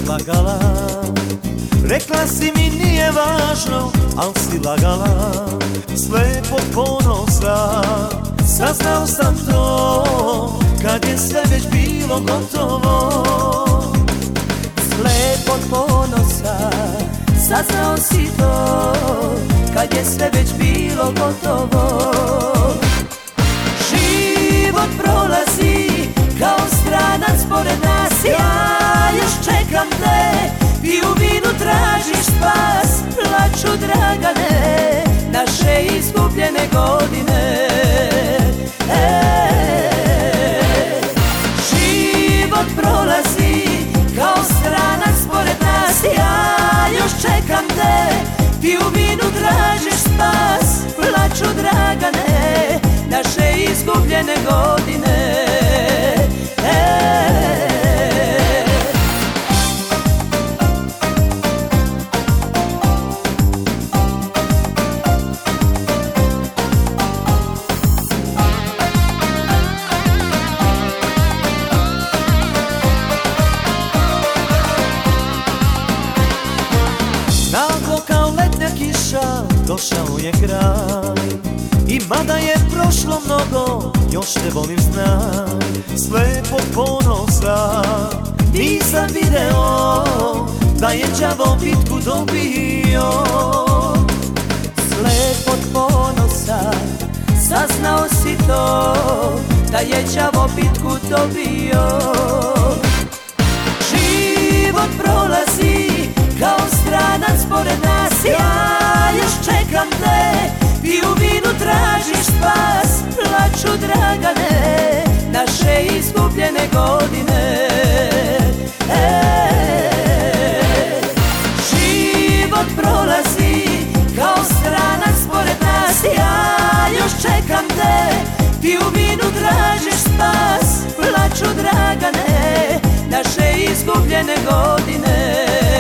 lagala. Rekla si mi nije važno, al si lagala. Slepog ponosa saznao sam to, kad je sve već bilo gotovo. Slepog ponosa saznao si to, kad je sve već bilo gotovo. Život prolazi kao stranac pored nas, ja još čekam te, ti u vinu tražiš spas. Plaču Dragane, naše izgubljene godine. Život prolazi kao stranac pored nas, ja još čekam te, ti u vinu tražiš spas. Plaču Dragane, naše izgubljene godine. Naglo kao letnja kiša došao je kraj, i mada je prošlo mnogo, još te volim znaj. Slepog ponosa nisam video, da je đavo bitku dobio. Slepog ponosa saznao si to, da je đavo bitku dobio. Život prolazi kao stranac pored nas, ja još čekam te, ti u vinu tražiš spas. Plaču Dragane, naše izgubljene godine. Život prolazi kao stranac pored nas, ja još čekam te, ti u vinu tražiš spas. Plaču Dragane, naše izgubljene godine.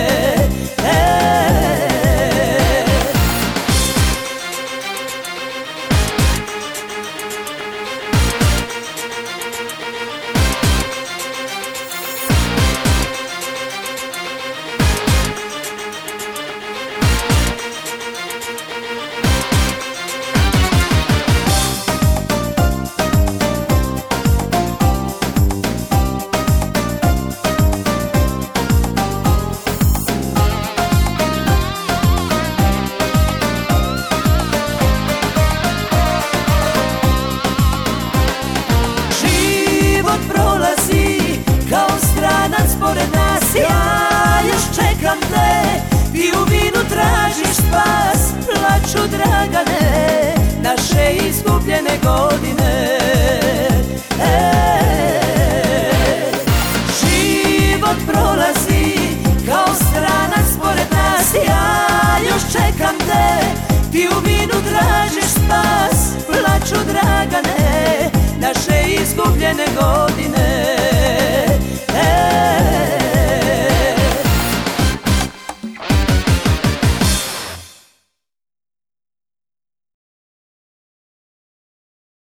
Pored nas, ja još čekam te, ti u vinu tražiš spas. Plaču Dragane, naše izgubljene godine. Život prolazi kao stranac pored nas, ja još čekam te, ti u vinu tražiš spas. Plaču Dragane, naše izgubljene godine.